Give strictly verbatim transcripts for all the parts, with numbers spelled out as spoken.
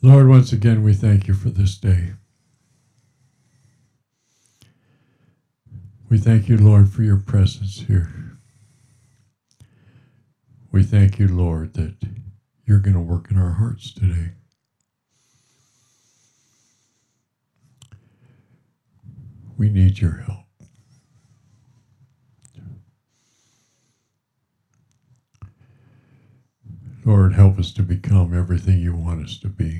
Lord, once again, we thank you for this day. We thank you, Lord, for your presence here. We thank you, Lord, that you're going to work in our hearts today. We need your help. Lord, help us to become everything you want us to be.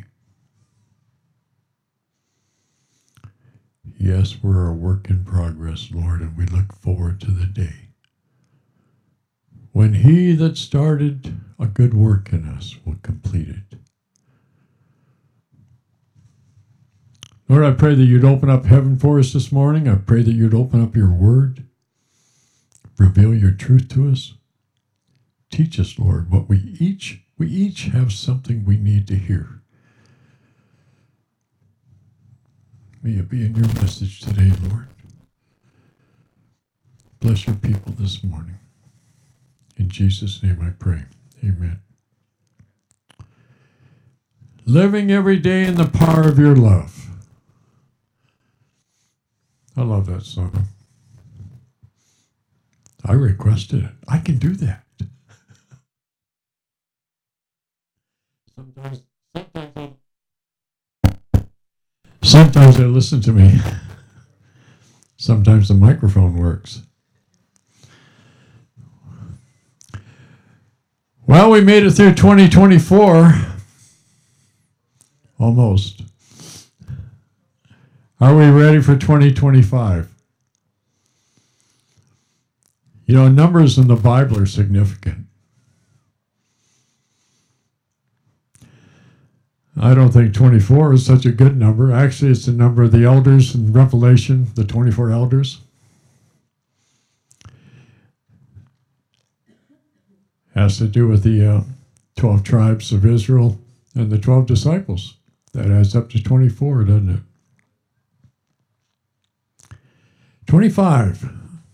Yes, we're a work in progress, Lord, and we look forward to the day when he that started a good work in us will complete it. Lord, I pray that you'd open up heaven for us this morning. I pray that you'd open up your word, reveal your truth to us. Teach us, Lord, what we each, we each have something we need to hear. May it be in your message today, Lord. Bless your people this morning. In Jesus' name I pray. Amen. Living every day in the power of your love. I love that song. I requested it. I can do that. Sometimes, sometimes, I, sometimes they listen to me. Sometimes the microphone works. Well, we made it through twenty twenty-four. Almost. Are we ready for twenty twenty-five? You know, numbers in the Bible are significant. I don't think twenty-four is such a good number. Actually, it's the number of the elders in Revelation, the twenty-four elders. Has to do with the uh, twelve tribes of Israel and the twelve disciples. That adds up to twenty-four, doesn't it? twenty-five.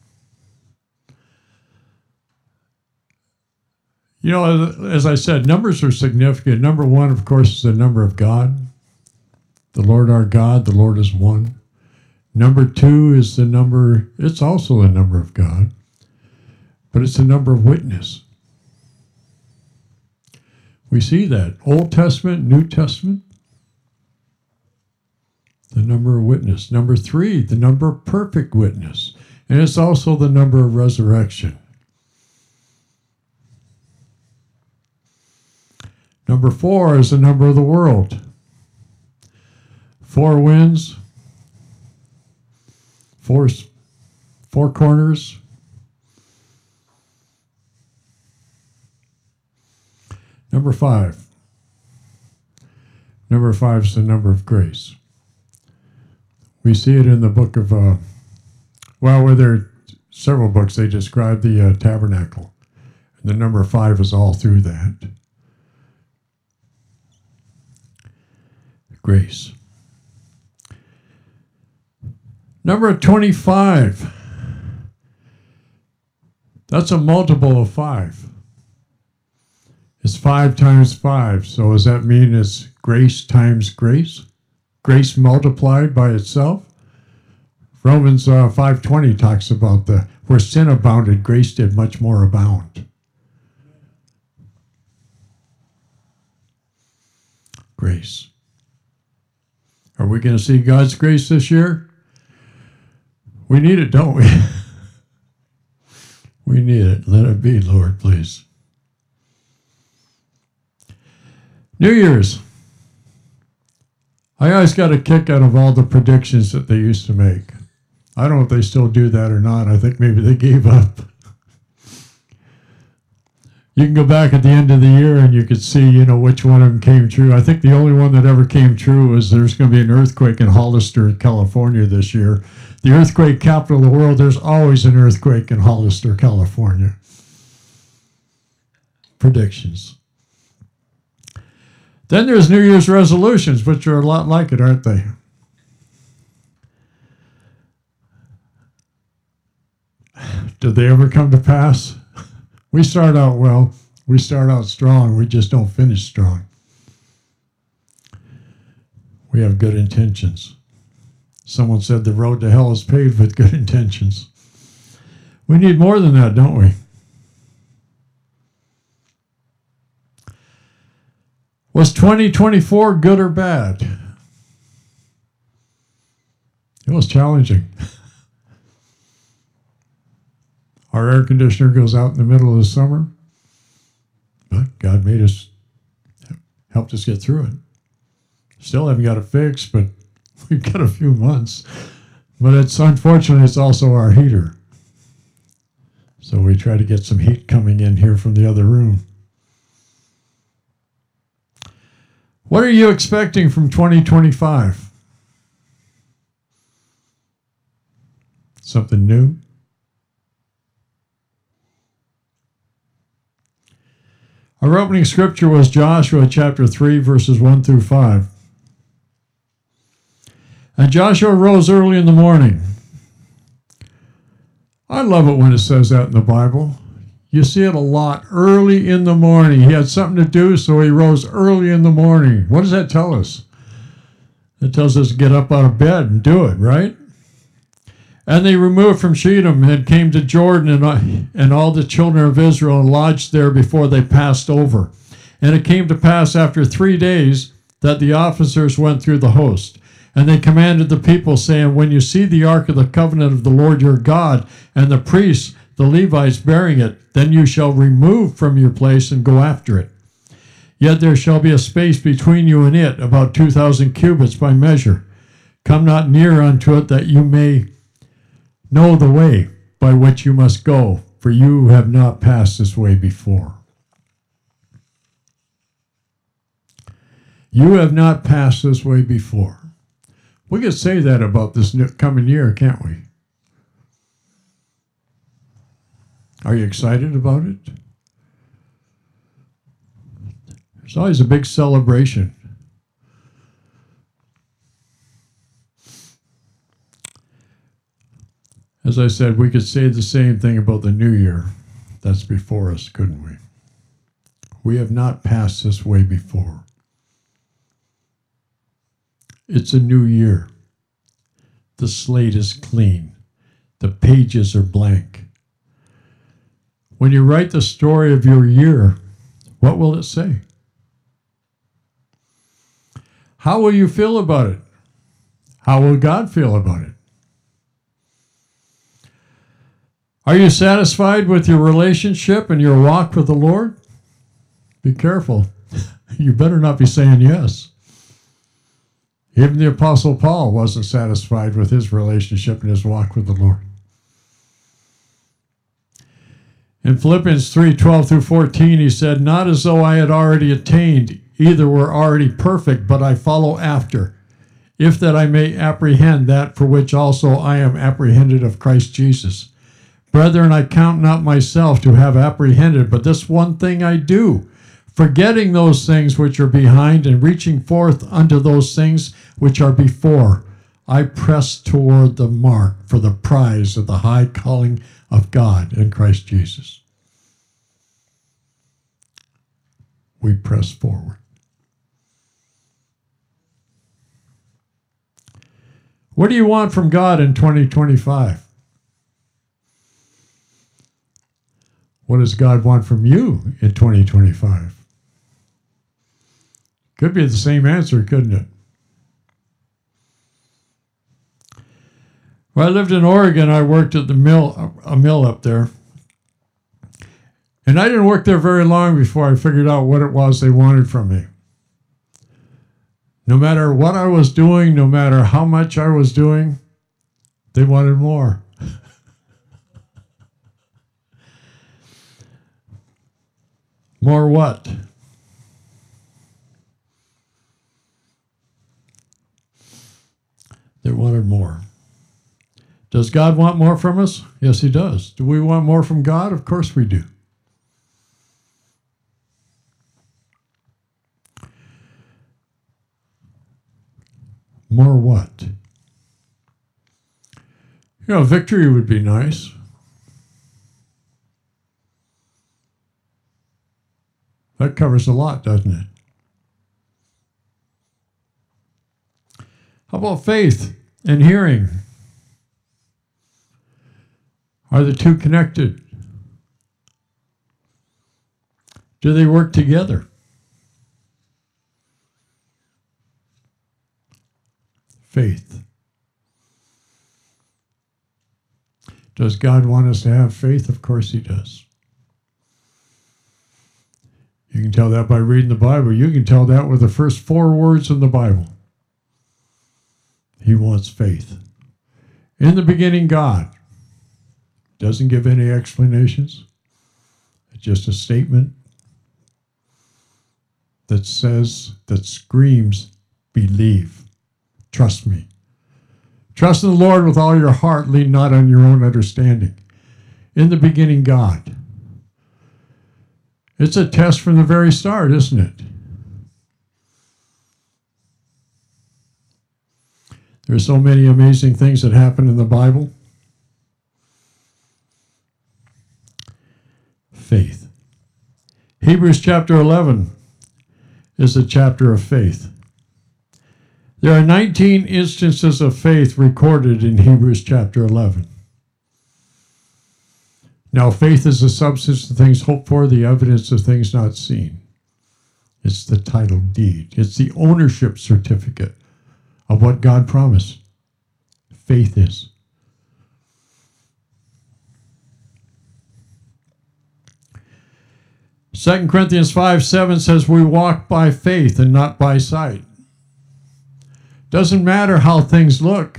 You know, as I said, numbers are significant. Number one, of course, is the number of God. The Lord our God, the Lord is one. Number two is the number, it's also the number of God, but it's the number of witness. We see that. Old Testament, New Testament, the number of witness. Number three, the number of perfect witness. And it's also the number of resurrection. Number four is the number of the world. Four winds, four, four corners. Number five. Number five is the number of grace. We see it in the book of, uh, well, where there are several books, they describe the uh, tabernacle. And the number five is all through that. Grace. Number twenty-five. That's a multiple of five. It's five times five. So does that mean it's grace times grace? Grace multiplied by itself? Romans uh, five twenty talks about the where sin abounded, grace did much more abound. Grace. Are we going to see God's grace this year? We need it, don't we? We need it. Let it be, Lord, please. New Year's. I always got a kick out of all the predictions that they used to make. I don't know if they still do that or not. I think maybe they gave up. You can go back at the end of the year and you could see, you know, which one of them came true. I think the only one that ever came true was there's going to be an earthquake in Hollister, California this year. The earthquake capital of the world, there's always an earthquake in Hollister, California. Predictions. Then there's New Year's resolutions, which are a lot like it, aren't they? Did they ever come to pass? We start out well. We start out strong. We just don't finish strong. We have good intentions. Someone said the road to hell is paved with good intentions. We need more than that, don't we? Was twenty twenty-four good or bad? It was challenging. Our air conditioner goes out in the middle of the summer, but God made us, helped us get through it. Still haven't got it fixed, but we've got a few months. But it's unfortunately, it's also our heater. So we try to get some heat coming in here from the other room. What are you expecting from twenty twenty-five? Something new? Our opening scripture was Joshua chapter three, verses one through five. And Joshua rose early in the morning. I love it when it says that in the Bible. You see it a lot, early in the morning. He had something to do, so he rose early in the morning. What does that tell us? It tells us to get up out of bed and do it, right? And they removed from Shittim and came to Jordan, and, and all the children of Israel lodged there before they passed over. And it came to pass after three days that the officers went through the host. And they commanded the people, saying, when you see the ark of the covenant of the Lord your God, and the priests, the Levites, bearing it, then you shall remove from your place and go after it. Yet there shall be a space between you and it, about two thousand cubits by measure. Come not near unto it, that you may know the way by which you must go, for you have not passed this way before. You have not passed this way before. We could say that about this coming year, can't we? Are you excited about it? There's always a big celebration. As I said, we could say the same thing about the new year that's before us, couldn't we? We have not passed this way before. It's a new year. The slate is clean. The pages are blank. When you write the story of your year, what will it say? How will you feel about it? How will God feel about it? Are you satisfied with your relationship and your walk with the Lord? Be careful. You better not be saying yes. Even the Apostle Paul wasn't satisfied with his relationship and his walk with the Lord. In Philippians three, twelve through fourteen, he said, not as though I had already attained, either were already perfect, but I follow after, if that I may apprehend that for which also I am apprehended of Christ Jesus. Brethren, I count not myself to have apprehended, but this one thing I do, forgetting those things which are behind and reaching forth unto those things which are before, I press toward the mark for the prize of the high calling of God in Christ Jesus. We press forward. What do you want from God in twenty twenty-five? What does God want from you in twenty twenty-five? Could be the same answer, couldn't it? When I lived in Oregon, I worked at the mill, a mill up there. And I didn't work there very long before I figured out what it was they wanted from me. No matter what I was doing, no matter how much I was doing, they wanted more. More what? They wanted more. Does God want more from us? Yes, he does. Do we want more from God? Of course we do. More what? You know, victory would be nice. That covers a lot, doesn't it? How about faith and hearing? Are the two connected? Do they work together? Faith. Does God want us to have faith? Of course he does. You can tell that by reading the Bible. You can tell that with the first four words in the Bible. He wants faith. In the beginning, God. Doesn't give any explanations. It's just a statement that says, that screams, believe. Trust me. Trust in the Lord with all your heart. Lean not on your own understanding. In the beginning, God. It's a test from the very start, isn't it? There's so many amazing things that happen in the Bible. Faith. Hebrews chapter eleven is a chapter of faith. There are nineteen instances of faith recorded in Hebrews chapter eleven. Now, faith is the substance of things hoped for, the evidence of things not seen. It's the title deed. It's the ownership certificate of what God promised. Faith is. Second Corinthians five seven says, we walk by faith and not by sight. Doesn't matter how things look.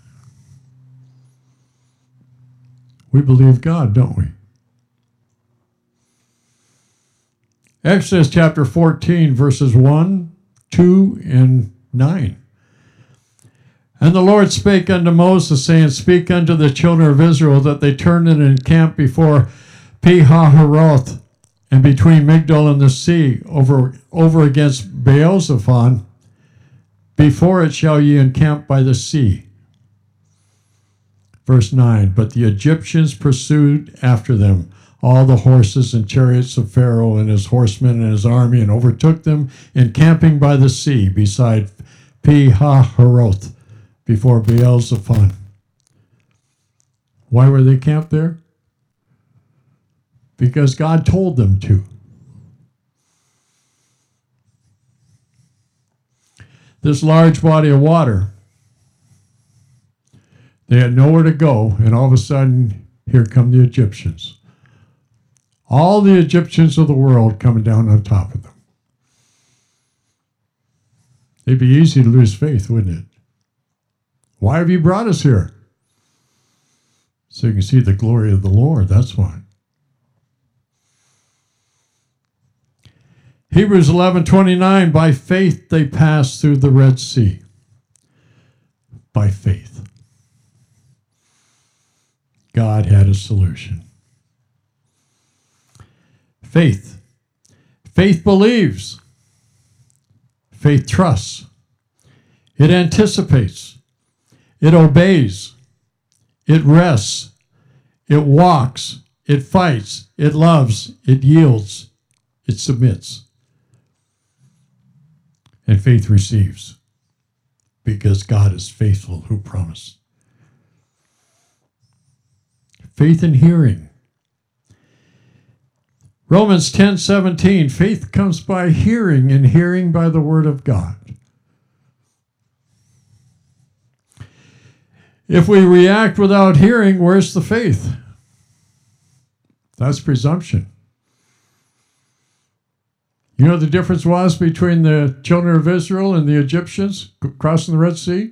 We believe God, don't we? Exodus chapter fourteen, verses one, two, and nine. And the Lord spake unto Moses, saying, speak unto the children of Israel that they turn and encamp before Pi-hahiroth, and between Migdol and the sea, over, over against Baal-zephon. Before it shall ye encamp by the sea. Verse nine, but the Egyptians pursued after them all the horses and chariots of Pharaoh and his horsemen and his army, and overtook them encamping by the sea beside Pi-hahiroth, before Baal-zephon. Why were they camped there? Because God told them to. This large body of water, they had nowhere to go, and all of a sudden, here come the Egyptians. All the Egyptians of the world coming down on top of them. It'd be easy to lose faith, wouldn't it? Why have you brought us here? So you can see the glory of the Lord, that's why. Hebrews eleven twenty-nine, by faith they passed through the Red Sea. By faith. God had a solution. Faith. Faith believes. Faith trusts. It anticipates. It obeys. It rests. It walks. It fights. It loves. It yields. It submits. And faith receives, because God is faithful who promised. Faith in hearing. Romans ten seventeen, faith comes by hearing, and hearing by the word of God. If we react without hearing, where's the faith? That's presumption. You know what the difference was between the children of Israel and the Egyptians crossing the Red Sea?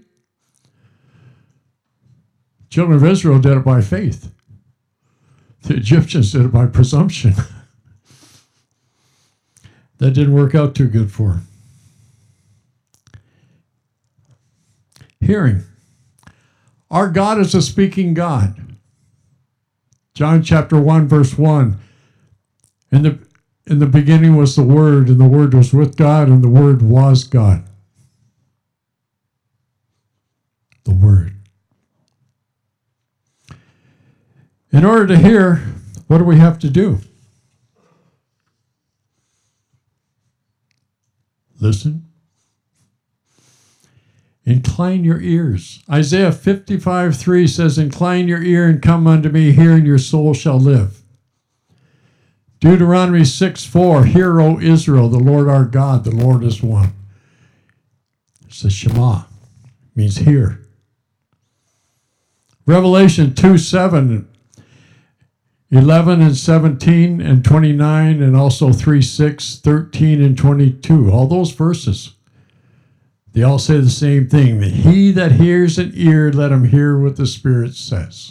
Children of Israel did it by faith. The Egyptians did it by presumption. That didn't work out too good for them. Hearing. Our God is a speaking God. John chapter one, verse one. In the In the beginning was the Word, and the Word was with God, and the Word was God. The Word. In order to hear, what do we have to do? Listen. Incline your ears. Isaiah fifty-five three says, incline your ear and come unto me, hear, and your soul shall live. Deuteronomy six four, hear, O Israel, the Lord our God, the Lord is one. It says Shema, means hear. Revelation two seven, eleven and seventeen and twenty-nine, and also three six, thirteen and twenty-two. All those verses, they all say the same thing. That he that hears an ear, let him hear what the Spirit says.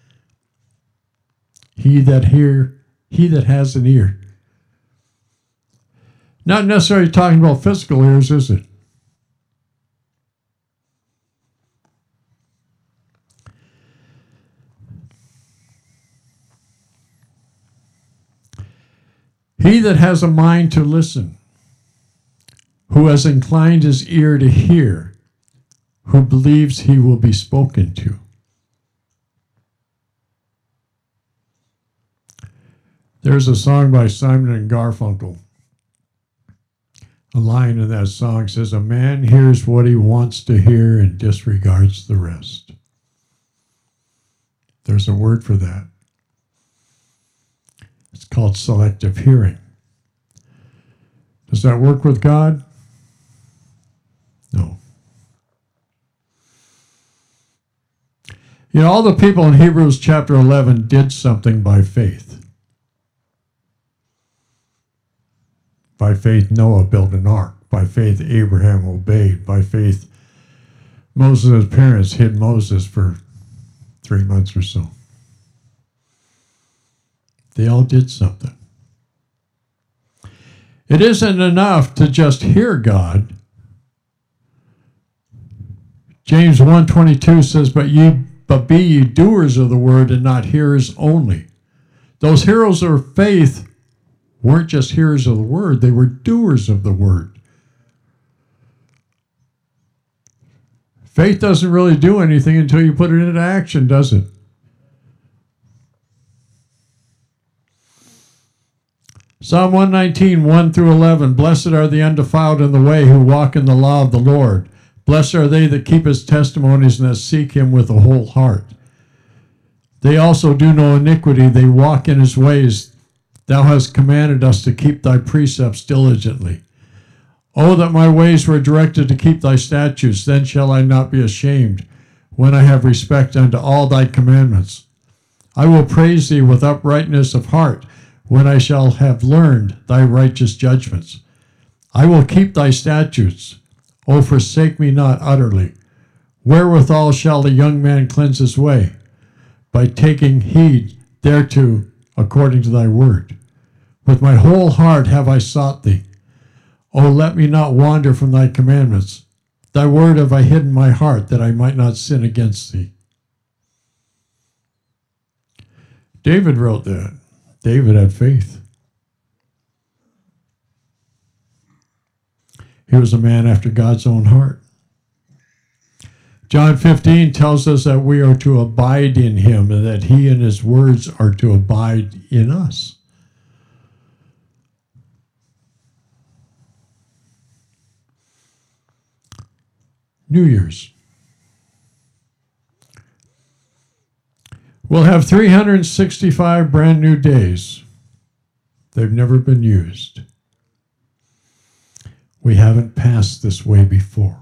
He that hear, he that has an ear. Not necessarily talking about physical ears, is it? He that has a mind to listen, who has inclined his ear to hear, who believes he will be spoken to. There's a song by Simon and Garfunkel. A line in that song says, a man hears what he wants to hear and disregards the rest. There's a word for that. It's called selective hearing. Does that work with God? No. You know, all the people in Hebrews chapter eleven did something by faith. By faith, Noah built an ark. By faith, Abraham obeyed. By faith, Moses' parents hid Moses for three months or so. They all did something. It isn't enough to just hear God. James one twenty-two says, but ye but be ye doers of the word and not hearers only. Those heroes of faith weren't just hearers of the word, they were doers of the word. Faith doesn't really do anything until you put it into action, does it? Psalm one nineteen, one through eleven, blessed are the undefiled in the way who walk in the law of the Lord. Blessed are they that keep his testimonies and that seek him with a whole heart. They also do no iniquity, they walk in his ways. Thou hast commanded us to keep thy precepts diligently. Oh, that my ways were directed to keep thy statutes, then shall I not be ashamed, when I have respect unto all thy commandments. I will praise thee with uprightness of heart, when I shall have learned thy righteous judgments. I will keep thy statutes. O forsake me not utterly. Wherewithal shall the young man cleanse his way? By taking heed thereto according to thy word. With my whole heart have I sought thee. O let me not wander from thy commandments. Thy word have I hid in my heart, that I might not sin against thee. David wrote that. David had faith. He was a man after God's own heart. John fifteen tells us that we are to abide in him and that he and his words are to abide in us. New Year's. We'll have three hundred sixty-five brand new days. They've never been used. We haven't passed this way before.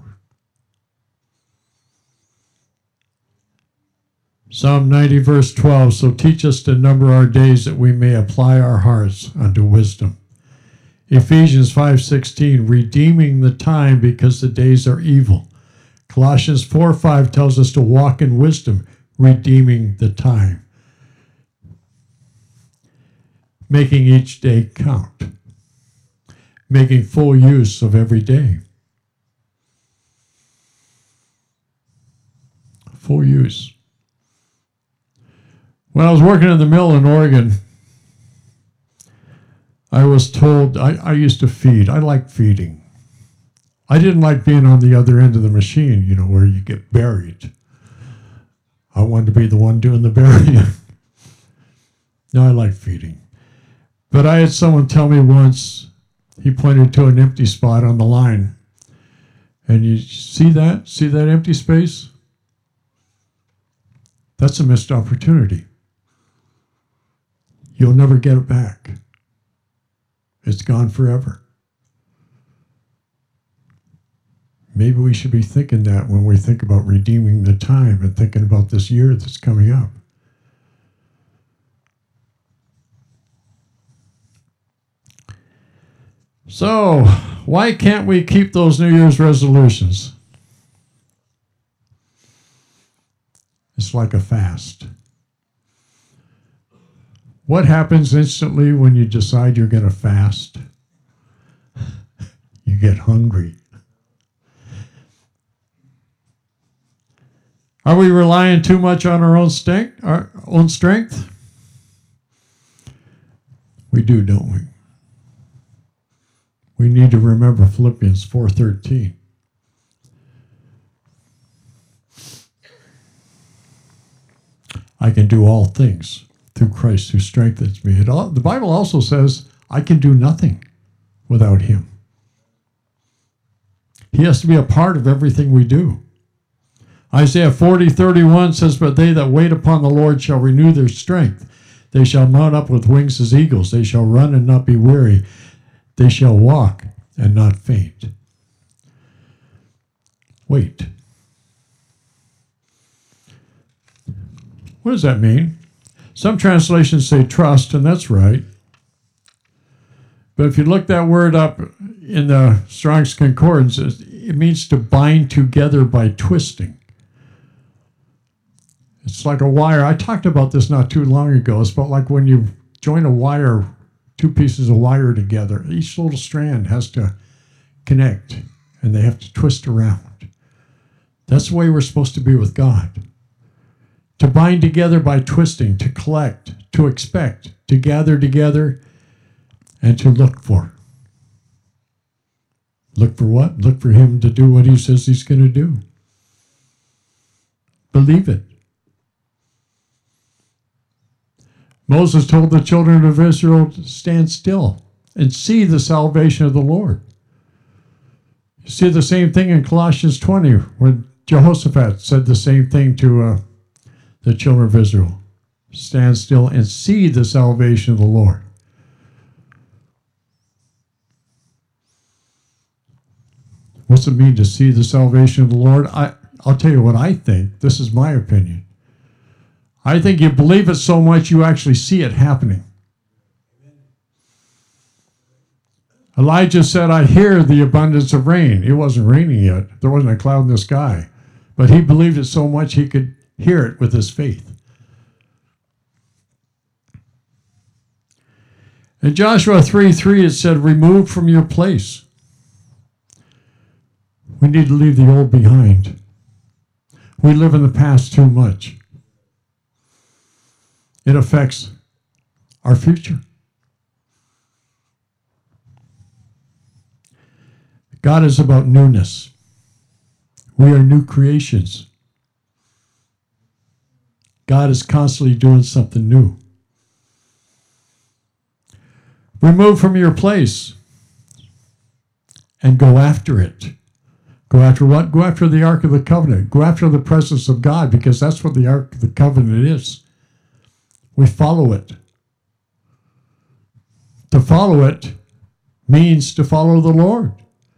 Psalm ninety, verse twelve, so teach us to number our days that we may apply our hearts unto wisdom. Ephesians five sixteen, redeeming the time because the days are evil. Colossians four five tells us to walk in wisdom, redeeming the time, making each day count, making full use of every day. Full use. When I was working in the mill in Oregon, I was told, I, I used to feed. I liked feeding. I didn't like being on the other end of the machine, you know, where you get buried. I wanted to be the one doing the burying. No, I like feeding. But I had someone tell me once, he pointed to an empty spot on the line. And you see that? See that empty space? That's a missed opportunity. You'll never get it back. It's gone forever. Maybe we should be thinking that when we think about redeeming the time and thinking about this year that's coming up. So, why can't we keep those New Year's resolutions? It's like a fast. What happens instantly when you decide you're going to fast? You get hungry. Are we relying too much on our own strength? Our own strength? We do, don't we? We need to remember Philippians four thirteen. I can do all things through Christ who strengthens me. It all, the Bible also says I can do nothing without him. He has to be a part of everything we do. Isaiah forty thirty-one says, but they that wait upon the Lord shall renew their strength. They shall mount up with wings as eagles. They shall run and not be weary. They shall walk and not faint. Wait. What does that mean? Some translations say trust, and that's right. But if you look that word up in the Strong's Concordance, it means to bind together by twisting. It's like a wire. I talked about this not too long ago. It's about like when you join a wire, two pieces of wire together. Each little strand has to connect, and they have to twist around. That's the way we're supposed to be with God. To bind together by twisting, to collect, to expect, to gather together, and to look for. Look for what? Look for him to do what he says he's going to do. Believe it. Moses told the children of Israel to stand still and see the salvation of the Lord. You see the same thing in Colossians twenty, when Jehoshaphat said the same thing to uh, the children of Israel. Stand still and see the salvation of the Lord. What's it mean to see the salvation of the Lord? I, I'll tell you what I think. This is my opinion. I think you believe it so much you actually see it happening. Elijah said, I hear the abundance of rain. It wasn't raining yet. There wasn't a cloud in the sky. But he believed it so much he could hear it with his faith. In Joshua three three, it said, remove from your place. We need to leave the old behind. We live in the past too much. It affects our future. God is about newness. We are new creations. God is constantly doing something new. Remove from your place and go after it. Go after what? Go after the Ark of the Covenant. Go after the presence of God, because that's what the Ark of the Covenant is. We follow it. To follow it means to follow the Lord.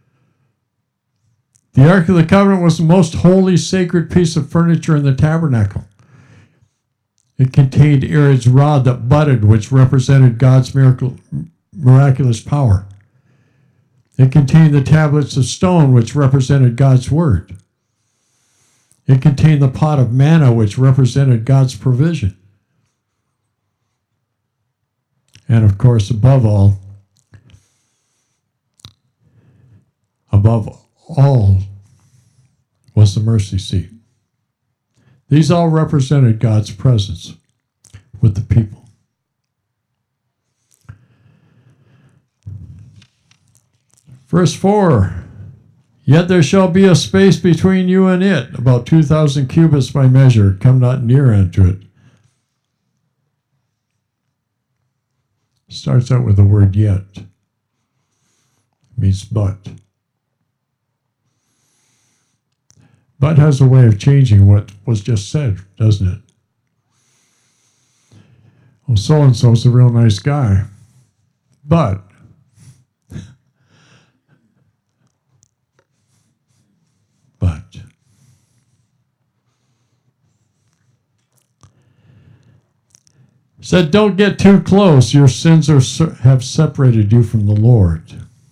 The Ark of the Covenant was the most holy, sacred piece of furniture in the tabernacle. It contained Aaron's rod that budded, which represented God's miracle, miraculous power. It contained the tablets of stone, which represented God's word. It contained the pot of manna, which represented God's provision. And of course, above all, above all was the mercy seat. These all represented God's presence with the people. Verse four, yet there shall be a space between you and it, about two thousand cubits by measure. Come not near unto it. Starts out with the word yet. It means but. But has a way of changing what was just said, doesn't it? Well, so-and-so's a real nice guy. But but said, don't get too close. Your sins are have separated you from the Lord.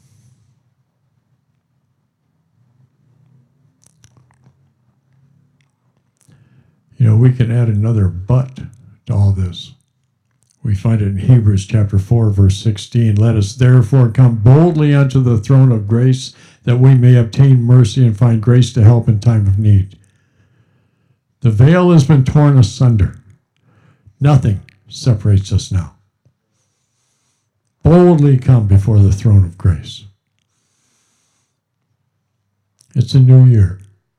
You know, we can add another but to all this. We find it in Hebrews chapter four, verse sixteen. Let us therefore come boldly unto the throne of grace, that we may obtain mercy and find grace to help in time of need. The veil has been torn asunder. Nothing separates us now. Boldly come before the throne of grace. It's a new year.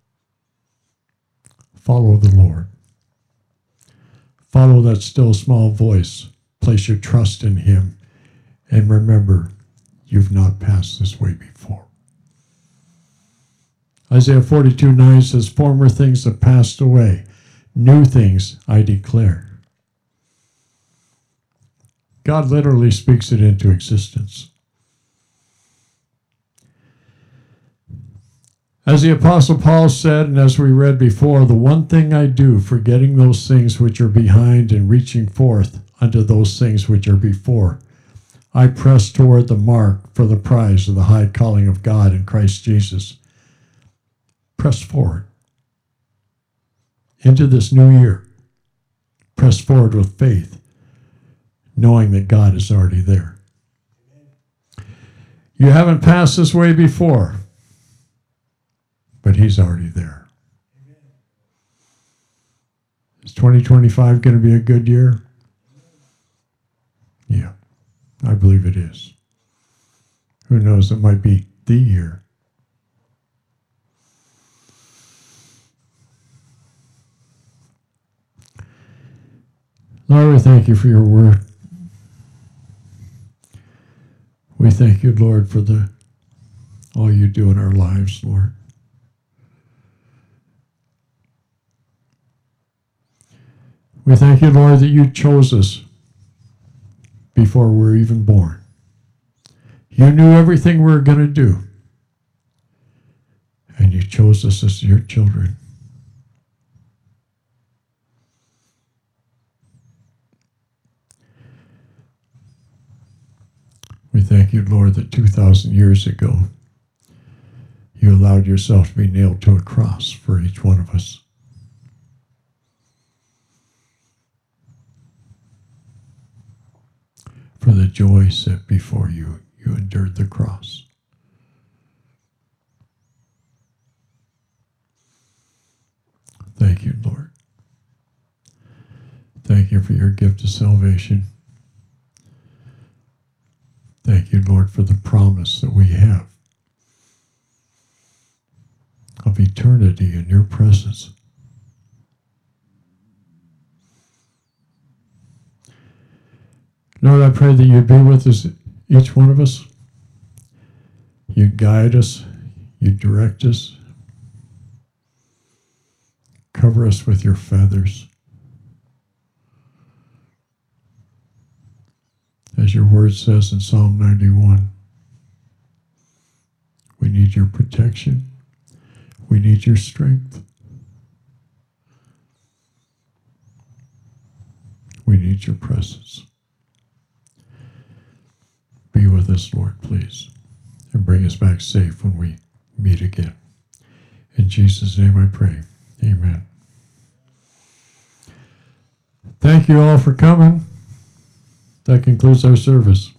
Follow the Lord. Follow that still small voice. Place your trust in him. And remember, you've not passed this way before. Isaiah forty-two nine says, former things have passed away. New things I declare. God literally speaks it into existence. As the Apostle Paul said, and as we read before, the one thing I do, forgetting those things which are behind and reaching forth unto those things which are before, I press toward the mark for the prize of the high calling of God in Christ Jesus. Press forward into this new year. Press forward with faith, knowing that God is already there. You haven't passed this way before, but he's already there. Is twenty twenty-five going to be a good year? Yeah, I believe it is. Who knows, it might be the year. Lord, we thank you for your word. We thank you, Lord, for the all you do in our lives, Lord. We thank you, Lord, that you chose us before we were even born. You knew everything we were going to do, and you chose us as your children. We thank you, Lord, that two thousand years ago, you allowed yourself to be nailed to a cross for each one of us. For the joy set before you, you endured the cross. Thank you, Lord. Thank you for your gift of salvation. Thank you, Lord, for the promise that we have of eternity in your presence. Lord, I pray that you'd be with us, each one of us. You'd guide us. You'd direct us. Cover us with your feathers. As your word says in Psalm ninety-one, we need your protection. We need your strength. We need your presence. Be with us, Lord, please, and bring us back safe when we meet again. In Jesus' name I pray. Amen. Thank you all for coming. That concludes our service.